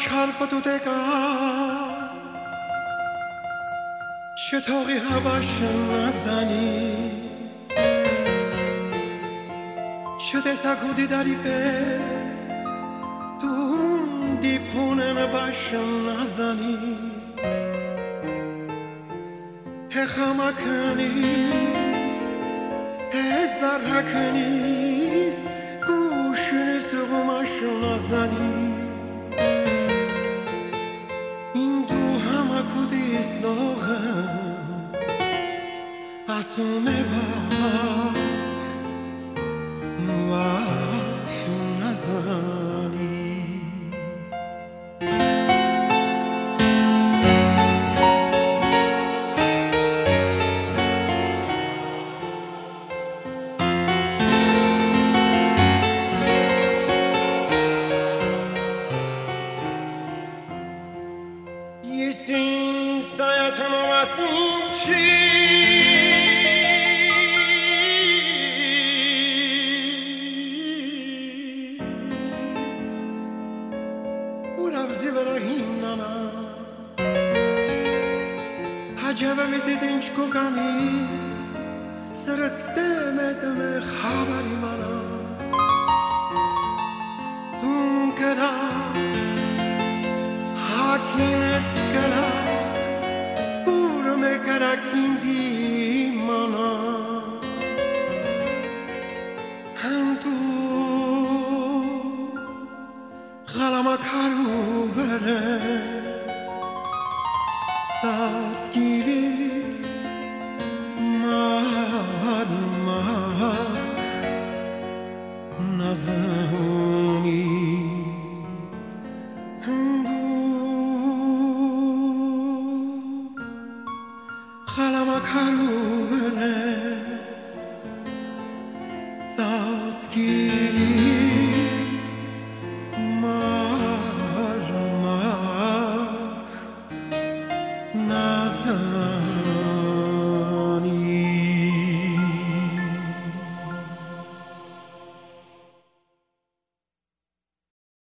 karpatuteka شتاقی هواش نزنی شده سکودی داری بس تو دیپونه نباش نزنی تخمکنیز تزرکنیز گوشنیز قماش نزنی Asume vaş nazani Yesin sayatına vasin çi عجبه میزیدینش کو کمیز سر دم خبری منم دون کرا حکینت کرا بورم کرا کندی منم هم تو غلام کرو بره Satskiris marmak nazani Hindu khalama karubere Satskiris